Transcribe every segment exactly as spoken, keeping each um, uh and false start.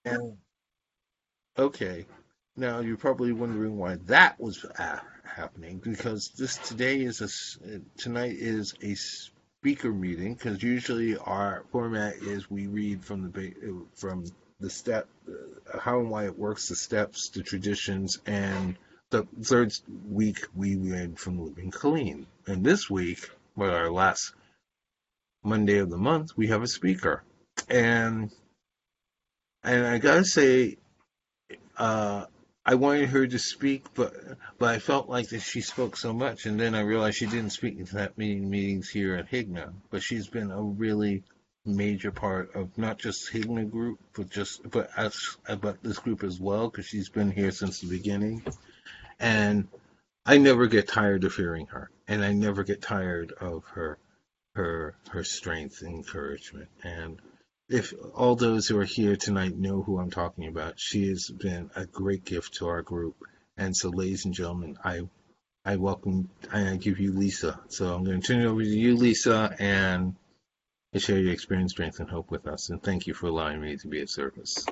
And okay, now you're probably wondering why that was uh, happening because this today is a s- uh, tonight is a speaker meeting because usually our format is we read from the ba- uh, from the step uh, how and why it works, the steps, the traditions, and the third week we read from Living Clean. And this week, well, our last Monday of the month, we have a speaker, and and I gotta say uh, I wanted her to speak, but but I felt like that she spoke so much, and then I realized she didn't speak into that meeting meetings here at Higna. But she's been a really major part of not just Higna group, but just but us, but this group as well, because she's been here since the beginning, and I never get tired of hearing her, and I never get tired of her her her strength and encouragement. And if all those who are here tonight know who I'm talking about, she has been a great gift to our group. And so, ladies and gentlemen, I I welcome and I give you Lisa. So I'm going to turn it over to you, Lisa, and share your experience, strength, and hope with us. And thank you for allowing me to be of service.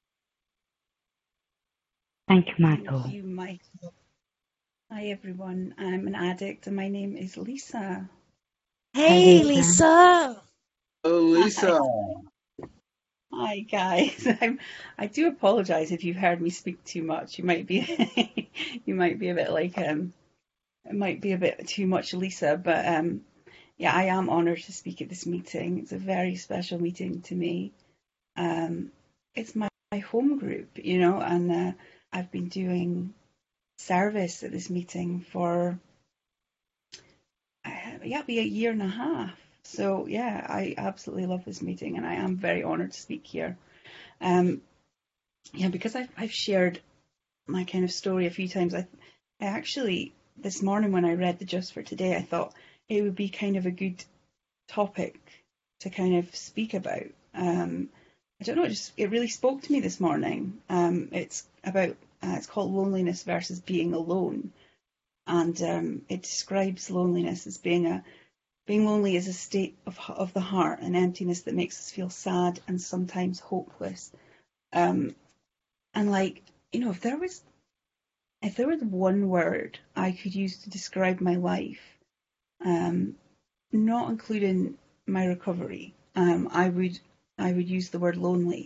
Thank you, Thank Michael. you, Michael. Hi, everyone. I'm an addict and my name is Lisa. Hi, Hey, Lisa. Lisa. Oh, Hi. Lisa. Hi, guys. I'm, I do apologize if you've heard me speak too much. You might be, you might be a bit like, um, it might be a bit too much Lisa, but, um, yeah, I am honored to speak at this meeting. It's a very special meeting to me. Um, it's my, my home group, you know, and, uh, I've been doing service at this meeting for uh, yeah, be a year and a half. So yeah, I absolutely love this meeting, and I am very honoured to speak here. Um, yeah, because I've I've shared my kind of story a few times. I I actually this morning when I read the Just for Today, I thought it would be kind of a good topic to kind of speak about. Um, I don't know, it just it really spoke to me this morning. Um, it's about uh, it's called loneliness versus being alone, and um, it describes loneliness as being a being lonely is a state of, of the heart, an emptiness that makes us feel sad and sometimes hopeless. Um, and like, you know, if there was if there was one word I could use to describe my life, um, not including my recovery, um, I would I would use the word lonely.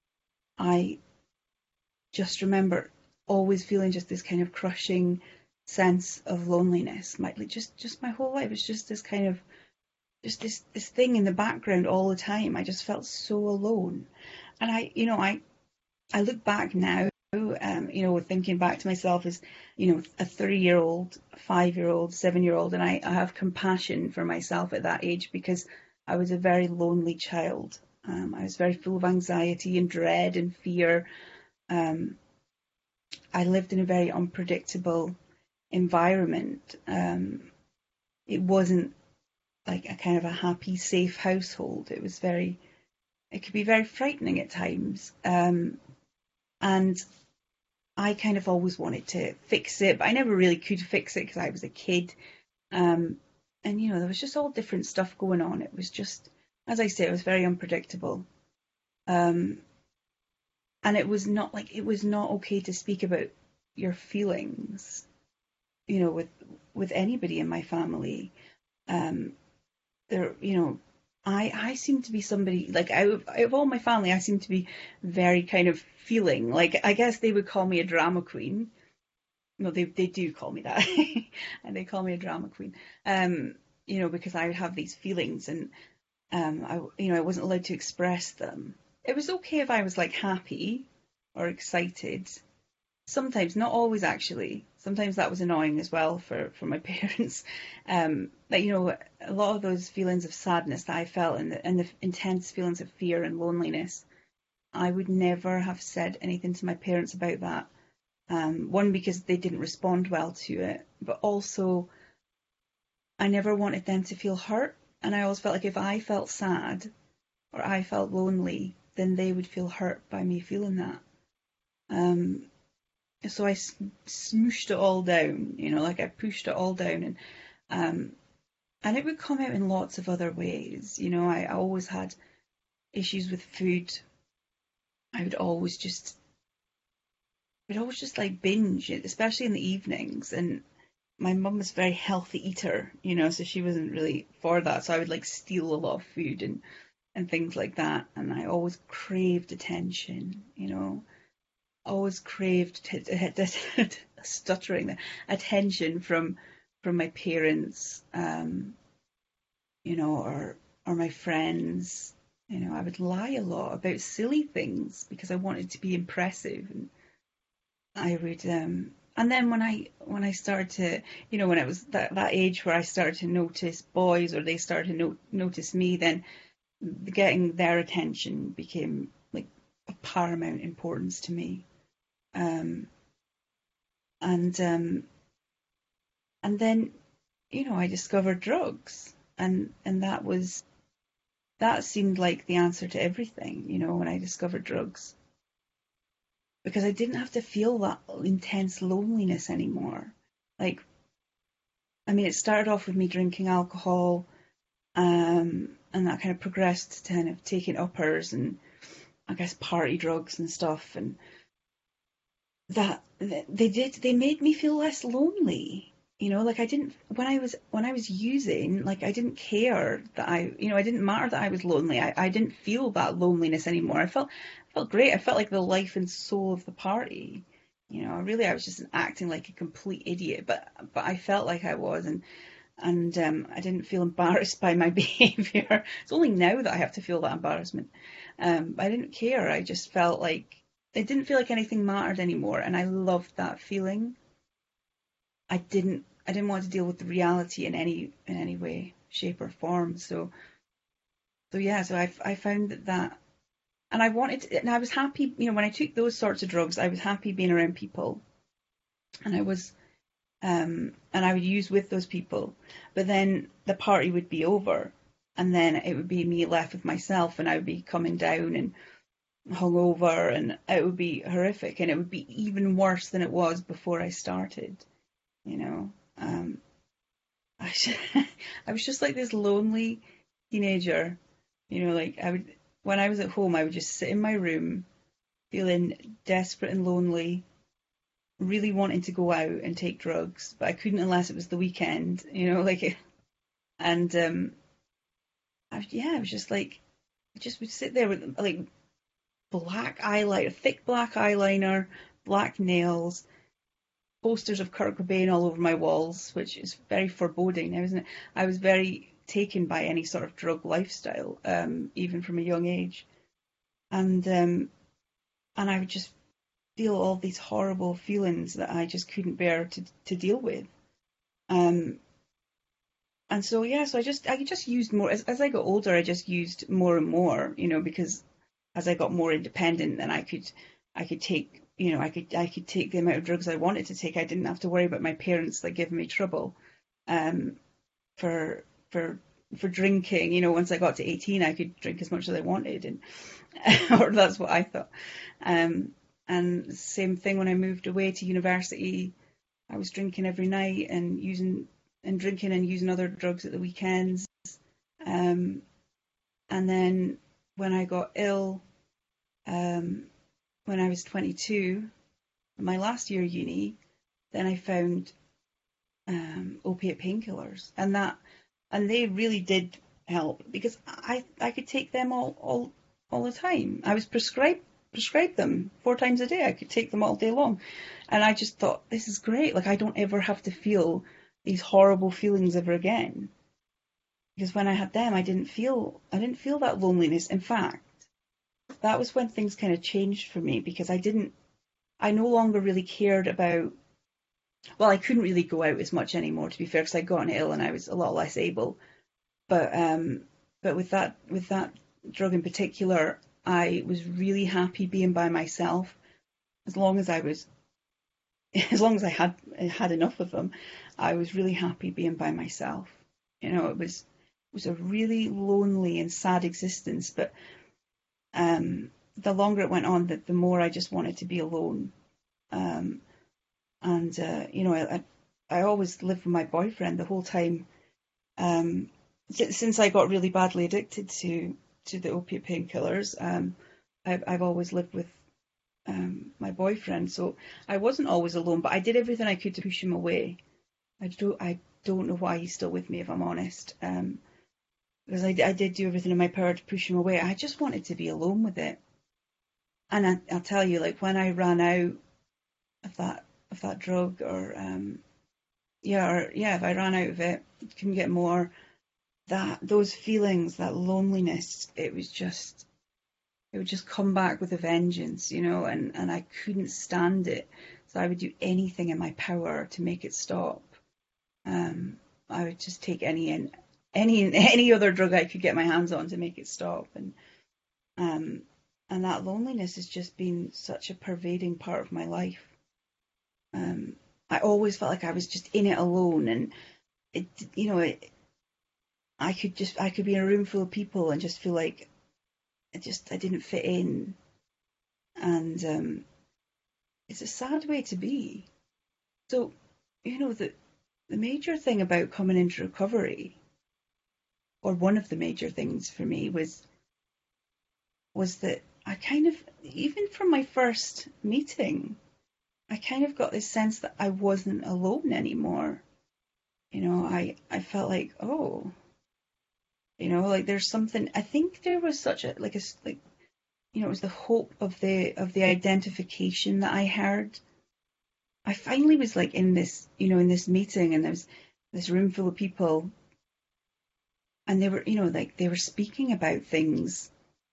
I just remember always feeling just this kind of crushing sense of loneliness. My like just just my whole life. It's just this kind of just this this thing in the background all the time. I just felt so alone. And I, you know, I I look back now, um, you know, thinking back to myself as, you know, a three-year-old, five-year-old, seven-year-old, and I, I have compassion for myself at that age because I was a very lonely child. Um, I was very full of anxiety and dread and fear. Um, I lived in a very unpredictable environment. Um, it wasn't like a kind of a happy, safe household. It was very it could be very frightening at times. Um, and I kind of always wanted to fix it, but I never really could fix it because I was a kid. Um, and, you know, there was just all different stuff going on. It was just, as I say, it was very unpredictable. Um, and it was not like, it was not okay to speak about your feelings, you know, with, with anybody in my family. Um, there, you know, I I seem to be somebody like out of, out of all my family, I seem to be very kind of feeling like I guess they would call me a drama queen. No, they they do call me that, and they call me a drama queen. Um, you know, because I would have these feelings, and um, I you know I wasn't allowed to express them. It was okay if I was like happy or excited, sometimes, not always actually. Sometimes that was annoying as well for, for my parents. Um, that you know, a lot of those feelings of sadness that I felt and the, and the intense feelings of fear and loneliness, I would never have said anything to my parents about that. Um, one, because they didn't respond well to it, but also I never wanted them to feel hurt. And I always felt like if I felt sad or I felt lonely, then they would feel hurt by me feeling that. Um, so I smooshed it all down, you know, like I pushed it all down, and um, and it would come out in lots of other ways. You know, I, I always had issues with food. I would always just, I would always just like binge it, especially in the evenings. And my mum was a very healthy eater, you know, so she wasn't really for that. So I would like steal a lot of food and and things like that. And I always craved attention, you know, always craved t- t- t- stuttering the attention from from my parents, um, you know, or or my friends. You know, I would lie a lot about silly things because I wanted to be impressive, and I would. Um, and then when I when I started to, you know, when it was that that age where I started to notice boys, or they started to no- notice me, then getting their attention became like of paramount importance to me. Um, and um, and then, you know, I discovered drugs, and and that was that seemed like the answer to everything. You know, when I discovered drugs, because I didn't have to feel that intense loneliness anymore. Like, I mean, it started off with me drinking alcohol, um, and that kind of progressed to kind of taking uppers and I guess party drugs and stuff, and that they did they made me feel less lonely. You know, like I didn't when I was when I was using, like I didn't care that I, you know, I didn't matter that I was lonely. I, I didn't feel that loneliness anymore. I felt I felt great. I felt like the life and soul of the party. You know, really I was just acting like a complete idiot, but but I felt like I was, and and um, I didn't feel embarrassed by my behaviour. It's only now that I have to feel that embarrassment. Um, I didn't care. I just felt like it didn't feel like anything mattered anymore, and I loved that feeling. I didn't. I didn't want to deal with the reality in any in any way, shape, or form. So, so yeah. So I I found that that, and I wanted, to, and I was happy. You know, when I took those sorts of drugs, I was happy being around people, and I was um, and I would use with those people. But then the party would be over, and then it would be me left with myself, and I would be coming down and hungover, and it would be horrific, and it would be even worse than it was before I started. You know, um, I, I was just like this lonely teenager. You know, like I would when I was at home, I would just sit in my room, feeling desperate and lonely, really wanting to go out and take drugs, but I couldn't unless it was the weekend, you know, like, and um, I, yeah, I was just like, I just would sit there with like black eyeliner, thick black eyeliner, black nails, posters of Kurt Cobain all over my walls, which is very foreboding. I wasn't, I was very taken by any sort of drug lifestyle, um, even from a young age, and um, and I would just feel all these horrible feelings that I just couldn't bear to to deal with. Um, and so yeah, so I just I just used more as as I got older. I just used more and more, you know, because as I got more independent, then I could I could take you know I could I could take the amount of drugs I wanted to take. I didn't have to worry about my parents like giving me trouble, um, for for for drinking. You know, once I got to eighteen, I could drink as much as I wanted, and or that's what I thought. Um, and same thing when I moved away to university. I was drinking every night and using and drinking and using other drugs at the weekends. Um, and then when I got ill, um, when I was twenty-two, my last year uni, then I found um, opiate painkillers, and that and they really did help because I I could take them all all all the time. I was prescribed prescribed them four times a day. I could take them all day long, and I just thought this is great. Like I don't ever have to feel these horrible feelings ever again. Because when I had them, I didn't feel I didn't feel that loneliness. In fact, that was when things kind of changed for me because I didn't I no longer really cared about. Well, I couldn't really go out as much anymore, to be fair, because I'd gotten ill and I was a lot less able. But um, but with that with that drug in particular, I was really happy being by myself as long as I was as long as I had had enough of them. I was really happy being by myself. You know, it was it was a really lonely and sad existence, but um, the longer it went on, the, the more I just wanted to be alone. Um, and uh, you know, I, I always lived with my boyfriend the whole time. Um, since I got really badly addicted to to the opiate painkillers, um, I've, I've always lived with um, my boyfriend, so I wasn't always alone, but I did everything I could to push him away. I don't, I don't know why he's still with me, if I'm honest, um, because I, I did do everything in my power to push him away. I just wanted to be alone with it. And I, I'll tell you, like when I ran out of that of that drug, or um, yeah, or yeah, if I ran out of it, couldn't get more. That those feelings, that loneliness, it was just, it would just come back with a vengeance, you know, and and I couldn't stand it. So I would do anything in my power to make it stop. Um, I would just take any and any any other drug I could get my hands on to make it stop, and um, and that loneliness has just been such a pervading part of my life. Um, I always felt like I was just in it alone, and it, you know, it, I could just, I could be in a room full of people and just feel like I just, I didn't fit in, and um, it's a sad way to be. So, you know, the the major thing about coming into recovery, or one of the major things for me, was was that I kind of, even from my first meeting, I kind of got this sense that I wasn't alone anymore. You know, I, I felt like, oh, you know, like there's something, I think there was such a, like a, like, you know, it was the hope of the, of the identification that I heard. I finally was like in this, you know, in this meeting, and there was this room full of people, and they were, you know, like they were speaking about things,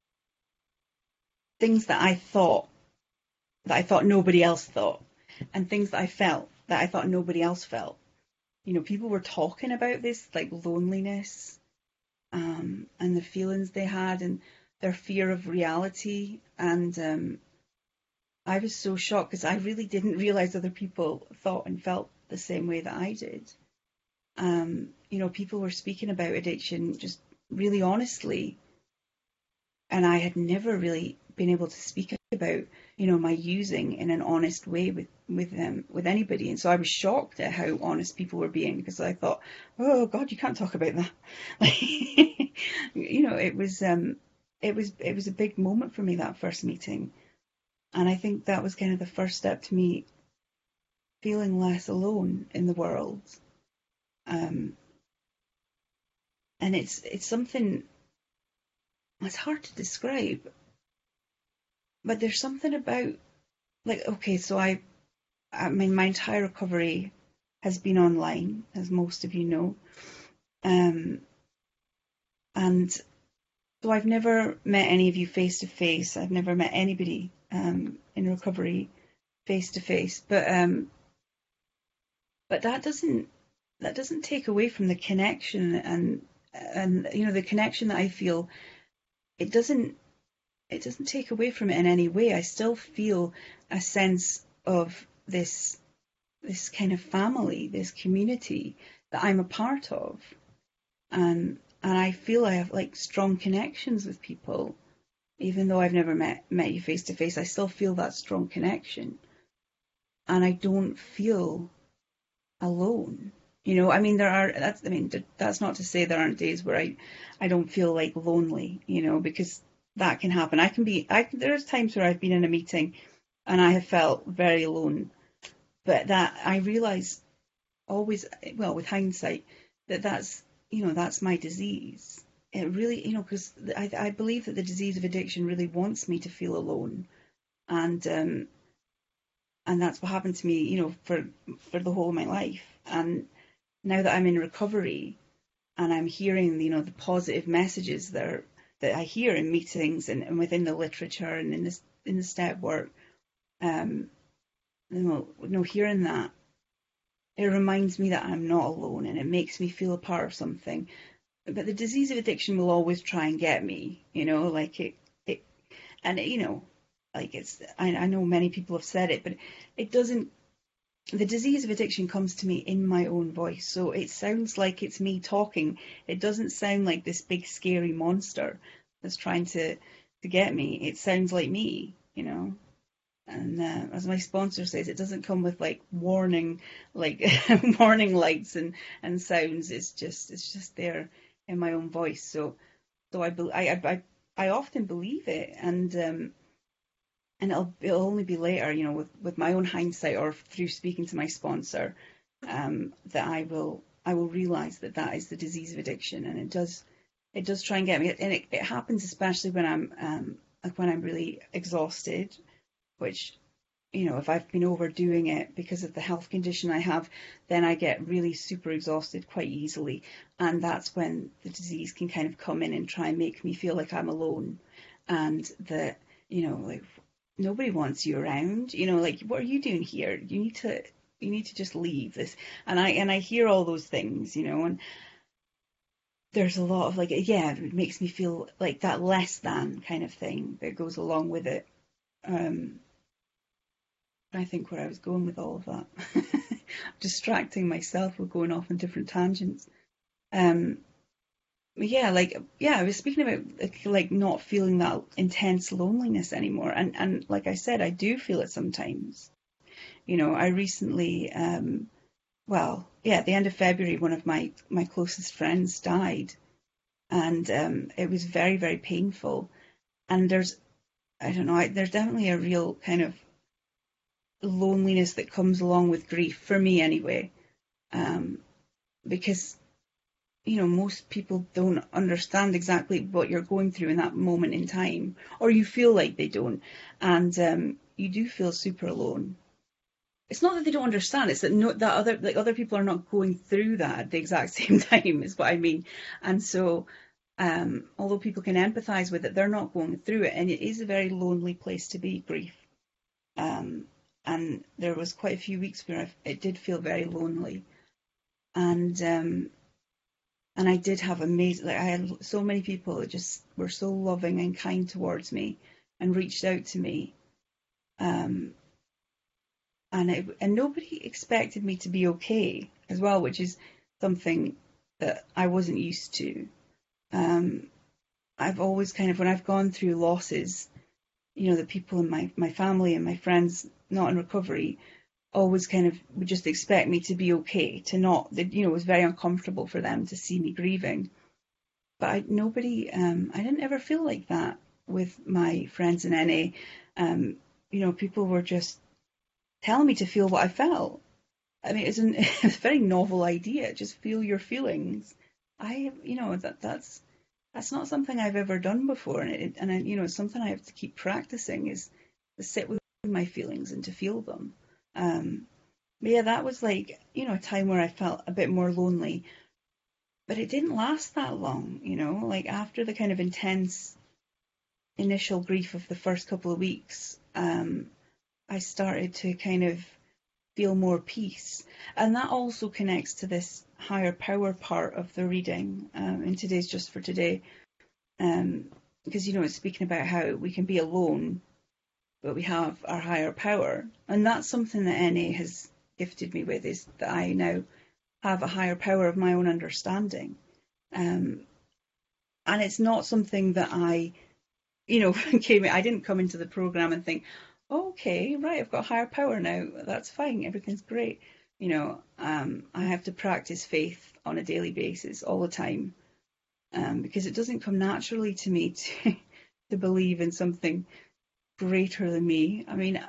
things that I thought, that I thought nobody else thought, and things that I felt that I thought nobody else felt. You know, people were talking about this, like loneliness, um, and the feelings they had, and their fear of reality. And um, I was so shocked, because I really didn't realize other people thought and felt the same way that I did. Um, you know, people were speaking about addiction just really honestly, and I had never really been able to speak about, you know, my using in an honest way with with them, with anybody. And so I was shocked at how honest people were being, because I thought, oh God, you can't talk about that. Like, you know, it was um, it was it was a big moment for me, that first meeting, and I think that was kind of the first step to me feeling less alone in the world. Um, and it's it's something, it's hard to describe, but there's something about, like, okay, so I, I mean, my entire recovery has been online, as most of you know, um, and so I've never met any of you face to face. I've never met anybody um, in recovery face to face, but um, but that doesn't that doesn't take away from the connection, and and you know, the connection that I feel. It doesn't it doesn't take away from it in any way. I still feel a sense of this this kind of family, this community that I'm a part of, and and I feel I have like strong connections with people, even though I've never met met you face to face. I still feel that strong connection, and I don't feel alone. You know, I mean, there are, that's, I mean, that's not to say there aren't days where I, I don't feel like lonely, you know, because that can happen. I can be, I, there's times where I've been in a meeting and I have felt very alone, but that I realize always, well, with hindsight, that that's, you know, that's my disease. It really, you know, because I, I believe that the disease of addiction really wants me to feel alone. And, um, and that's what happened to me, you know, for, for the whole of my life. And now that I'm in recovery and I'm hearing, you know, the positive messages that are, that I hear in meetings and, and within the literature and in this in the step work, um, you know, you know, hearing that, it reminds me that I'm not alone, and it makes me feel a part of something. But the disease of addiction will always try and get me, you know, like it, it, and it, you know, like it's. I, I know many people have said it, but it doesn't. The disease of addiction comes to me in my own voice, so it sounds like it's me talking. It doesn't sound like this big scary monster that's trying to to get me. It sounds like me, you know. And uh, as my sponsor says, it doesn't come with like warning, like warning lights and and sounds. It's just it's just there in my own voice. So so I I I, I often believe it, and um, and it'll, it'll only be later, you know, with, with my own hindsight or through speaking to my sponsor, um, that I will I will realize that that is the disease of addiction, and it does it does try and get me, and it, it happens especially when I'm um, like when I'm really exhausted, which, you know, if I've been overdoing it because of the health condition I have, then I get really super exhausted quite easily, and that's when the disease can kind of come in and try and make me feel like I'm alone, and that, you know, like nobody wants you around, you know, like what are you doing here? You need to you need to just leave this. And I and I hear all those things, you know, and there's a lot of like, yeah, it makes me feel like that less than kind of thing that goes along with it. Um, I think where I was going with all of that, distracting myself with going off on different tangents. Um, yeah, like yeah, I was speaking about like, like not feeling that intense loneliness anymore, and and like I said, I do feel it sometimes. You know, I recently, um, well, yeah, at the end of February, one of my my closest friends died, and um, it was very very painful. And there's, I don't know, I, there's definitely a real kind of loneliness that comes along with grief for me anyway, um, because you know most people don't understand exactly what you're going through in that moment in time, or you feel like they don't, and um, you do feel super alone. It's not that they don't understand; it's that no, that other like other people are not going through that at the exact same time. Is what I mean, and so. Um, although people can empathise with it, they're not going through it, and it is a very lonely place to be, grief. Um, and there was quite a few weeks where I, it did feel very lonely, and um, and I did have amazing. Like I had so many people that just were so loving and kind towards me, and reached out to me. Um, and it, and nobody expected me to be okay as well, which is something that I wasn't used to. Um, I've always kind of, when I've gone through losses, you know, the people in my, my family and my friends not in recovery always kind of would just expect me to be okay, to not, that, you know, it was very uncomfortable for them to see me grieving. But I, nobody, um, I didn't ever feel like that with my friends in N A. Um, you know, people were just telling me to feel what I felt. I mean, it's, an, it's a very novel idea. Just feel your feelings. I, you know, that that's that's not something I've ever done before, and it, and I, you know, it's something I have to keep practicing is to sit with my feelings and to feel them. Um, but yeah, that was like, you know, a time where I felt a bit more lonely, but it didn't last that long, you know, like after the kind of intense initial grief of the first couple of weeks, um, I started to kind of feel more peace. And that also connects to this higher power part of the reading um, in today's Just for Today. Um, because, you know, it's speaking about how we can be alone, but we have our higher power. And that's something that N A has gifted me with, is that I now have a higher power of my own understanding. Um, and it's not something that I, you know, came, I didn't come into the program and think, okay, right, I've got higher power now. That's fine. Everything's great. You know, um, I have to practice faith on a daily basis all the time, um, because it doesn't come naturally to me to to believe in something greater than me. I mean,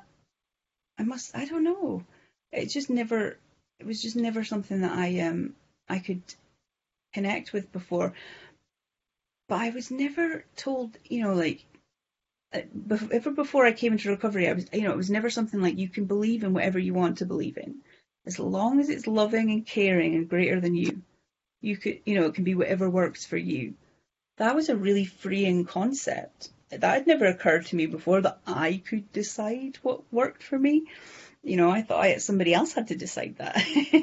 I must, I don't know. It just never, it was just never something that I um I could connect with before. But I was never told, you know, like ever before I came into recovery, I was, you know, it was never something like you can believe in whatever you want to believe in, as long as it's loving and caring and greater than you. You could, you know, it can be whatever works for you. That was a really freeing concept. That had never occurred to me before, that I could decide what worked for me. You know, I thought I, somebody else had to decide that.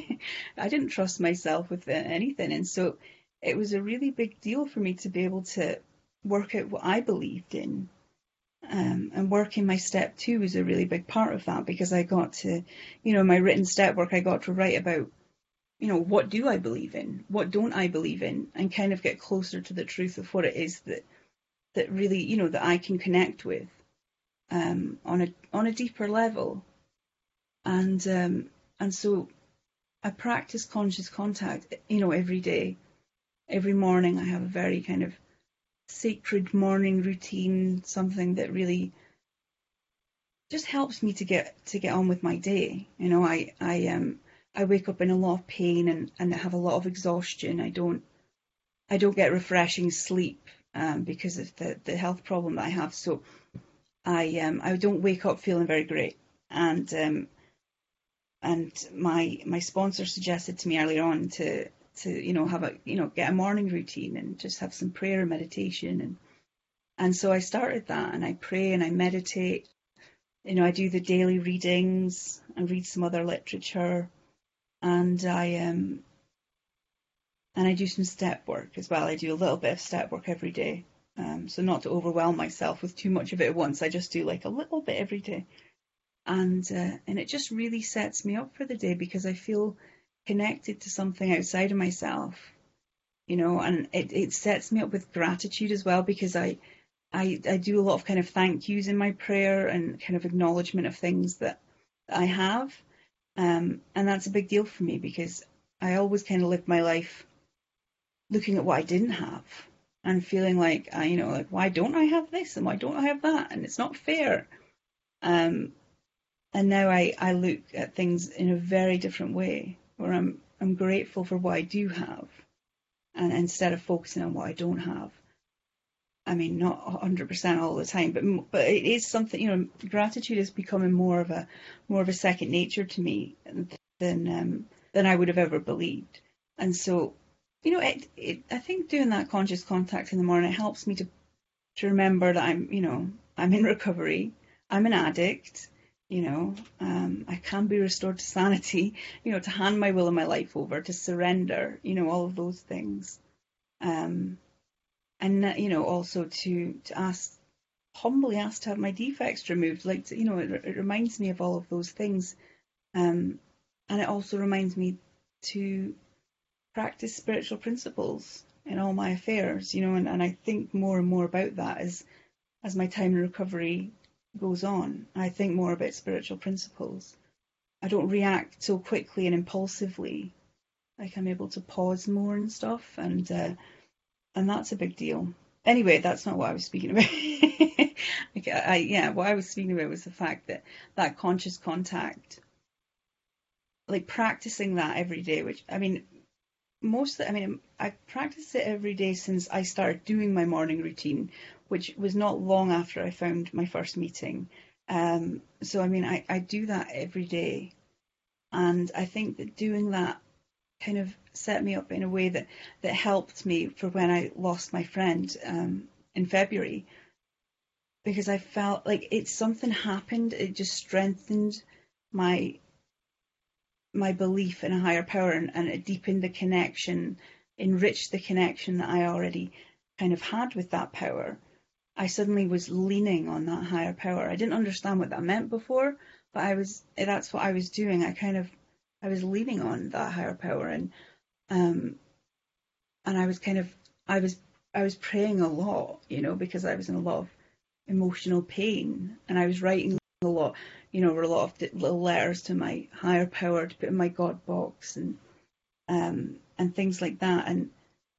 I didn't trust myself with anything, and so it was a really big deal for me to be able to work out what I believed in. Um, and working my step two was a really big part of that, because I got to, you know, my written step work, I got to write about, you know, what do I believe in? What don't I believe in? And kind of get closer to the truth of what it is that, that really, you know, that I can connect with, um, on a, on a deeper level. And, um, and so I practice conscious contact, you know, every day. Every morning I have a very kind of sacred morning routine, something that really just helps me to get to get on with my day. You know, I I um I wake up in a lot of pain and and have a lot of exhaustion. I don't I don't get refreshing sleep um, because of the the health problem that I have. So I um I don't wake up feeling very great. And um and my my sponsor suggested to me earlier on to to you know have a you know get a morning routine and just have some prayer and meditation, and and so I started that, and I pray and I meditate. You know, I do the daily readings and read some other literature, and I um and I do some step work as well. I do a little bit of step work every day. Um, so not to overwhelm myself with too much of it at once. I just do like a little bit every day. And uh, and it just really sets me up for the day because I feel connected to something outside of myself, you know, and it, it sets me up with gratitude as well because I, I I do a lot of kind of thank yous in my prayer and kind of acknowledgement of things that I have. Um, and that's a big deal for me because I always kind of live my life looking at what I didn't have and feeling like, uh, you know, like, why don't I have this and why don't I have that? And it's not fair. Um, and now I, I look at things in a very different way where I'm, I'm grateful for what I do have. And instead of focusing on what I don't have, I mean, not one hundred percent all the time, but but it is something, you know, gratitude is becoming more of a more of a second nature to me than um, than I would have ever believed. And so, you know, it, it I think doing that conscious contact in the morning, it helps me to to remember that I'm, you know, I'm in recovery, I'm an addict, you know, um, I can be restored to sanity, you know, to hand my will and my life over, to surrender, you know, all of those things. Um, and you know also to to ask humbly ask to have my defects removed, like to, you know it, it reminds me of all of those things, um and it also reminds me to practice spiritual principles in all my affairs, you know and, and I think more and more about that as as my time in recovery goes on. I think more about spiritual principles. I don't react so quickly and impulsively, like I'm able to pause more and stuff, and uh, and that's a big deal. Anyway, that's not what I was speaking about. Okay, I, yeah, what I was speaking about was the fact that that conscious contact, like practicing that every day, which I mean, most, I mean, I practiced it every day since I started doing my morning routine, which was not long after I found my first meeting. Um, so, I mean, I, I do that every day. And I think that doing that kind of set me up in a way that that helped me for when I lost my friend um, in February, because I felt like it's something happened. It just strengthened my my belief in a higher power, and, and it deepened the connection, enriched the connection that I already kind of had with that power. I suddenly was leaning on that higher power. I didn't understand what that meant before, but I was that's what I was doing. I kind of I was leaning on that higher power, and um and I was kind of I was I was praying a lot, you know, because I was in a lot of emotional pain, and I was writing a lot, you know, a lot of little letters to my higher power to put in my God box, and um and things like that, and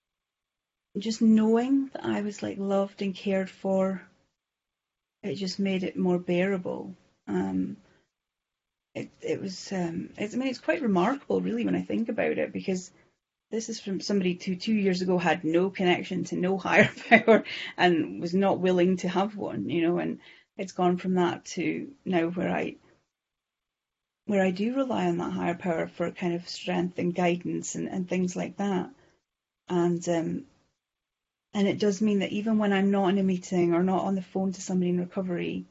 just knowing that I was like loved and cared for, it just made it more bearable. Um, it it was um, it's, I mean, it's quite remarkable, really, when I think about it, because this is from somebody who two years ago had no connection to no higher power and was not willing to have one, you know, and it's gone from that to now where I where I do rely on that higher power for kind of strength and guidance and, and things like that. And um, and it does mean that even when I'm not in a meeting or not on the phone to somebody in recovery,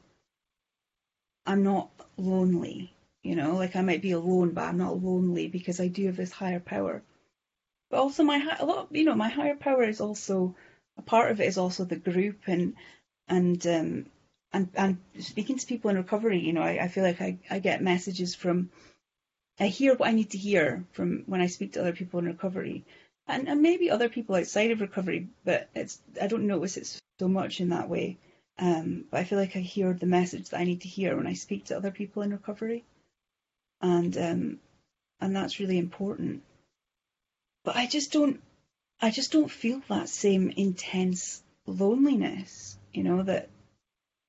I'm not lonely. You know, like I might be alone, but I'm not lonely because I do have this higher power. But also my a lot, you know, my higher power is also a part of it is also the group, and and um and and speaking to people in recovery. You know, I, I feel like I, I get messages from I hear what I need to hear from when I speak to other people in recovery, and and maybe other people outside of recovery, but it's I don't notice it so much in that way. Um, but I feel like I hear the message that I need to hear when I speak to other people in recovery, and um, and that's really important. But I just don't I just don't feel that same intense loneliness, you know, that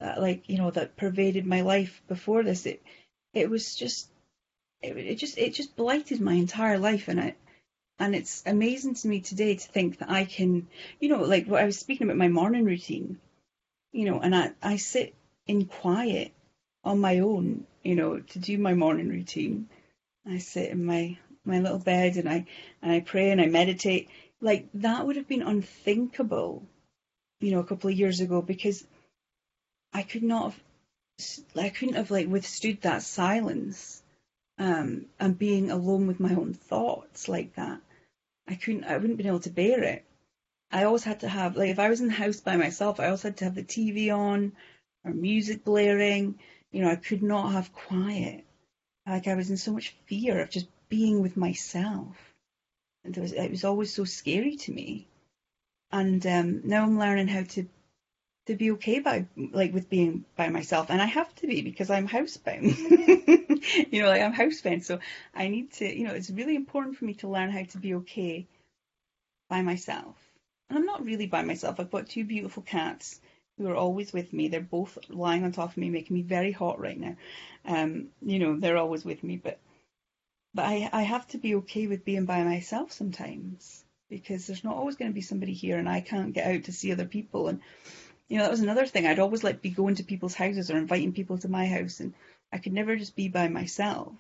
that like you know that pervaded my life before this. It it was just it, it just it just blighted my entire life, and it and it's amazing to me today to think that I can, you know, like what I was speaking about my morning routine, you know, and I I sit in quiet on my own, you know, to do my morning routine. I sit in my my little bed and I and I pray and I meditate. Like that would have been unthinkable, you know, a couple of years ago because I could not have I couldn't have like withstood that silence um, and being alone with my own thoughts like that. I couldn't I wouldn't been able to bear it. I always had to have like if I was in the house by myself, I always had to have the T V on or music blaring. You know, I could not have quiet. Like I was in so much fear of just being with myself. And it was it was always so scary to me. And um, now I'm learning how to to be okay by like with being by myself, and I have to be because I'm housebound. you know, like I'm housebound, so I need to. You know, it's really important for me to learn how to be okay by myself. And I'm not really by myself. I've got two beautiful cats who are always with me. They're both lying on top of me, making me very hot right now. Um, you know, they're always with me, but but I I have to be okay with being by myself sometimes because there's not always going to be somebody here, and I can't get out to see other people. And you know, that was another thing. I'd always like be going to people's houses or inviting people to my house, and I could never just be by myself.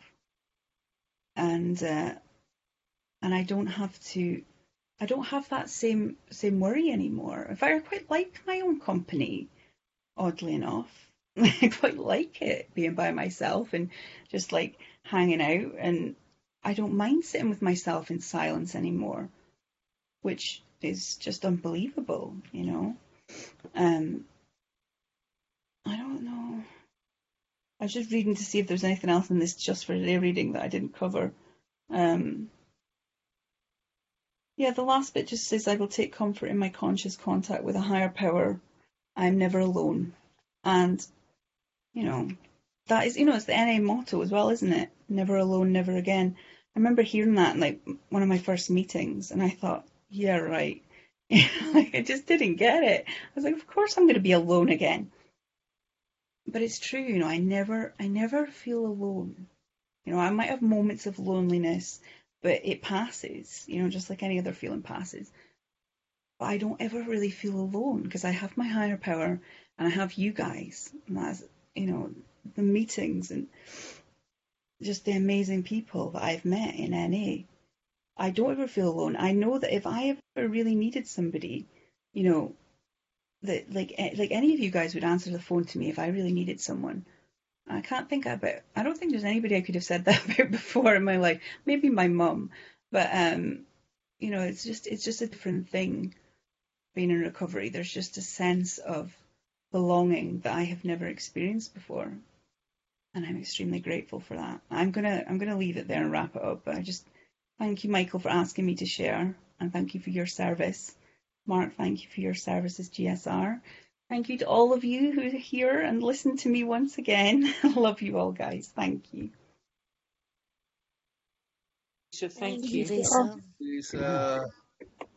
And uh, and I don't have to. I don't have that same same worry anymore. In fact, I quite like my own company. Oddly enough, I quite like it being by myself and just like hanging out. And I don't mind sitting with myself in silence anymore, which is just unbelievable. You know. Um, I don't know. I was just reading to see if there's anything else in this just for today reading that I didn't cover. Um, yeah, the last bit just says, I will take comfort in my conscious contact with a higher power. I'm never alone. And, you know, that is, you know, it's the N A motto as well, isn't it? Never alone, never again. I remember hearing that in like one of my first meetings and I thought, yeah, right. like, I just didn't get it. I was like, of course I'm going to be alone again. But it's true, you know, I never, I never feel alone. You know, I might have moments of loneliness, but it passes, you know, just like any other feeling passes. But I don't ever really feel alone because I have my higher power and I have you guys. And that's, you know, the meetings and just the amazing people that I've met in N A. I don't ever feel alone. I know that if I ever really needed somebody, you know, that like like any of you guys would answer the phone to me if I really needed someone. I can't think about. I don't think there's anybody I could have said that about before in my life. Maybe my mum, but um, you know, it's just it's just a different thing being in recovery. There's just a sense of belonging that I have never experienced before, and I'm extremely grateful for that. I'm gonna I'm gonna leave it there and wrap it up. But I just thank you, Michael, for asking me to share, and thank you for your service. Mark, thank you for your service as G S R. Thank you to all of you who are here and listen to me once again. I love you all, guys. Thank you. Thank, Thank you, you, Lisa. Lisa.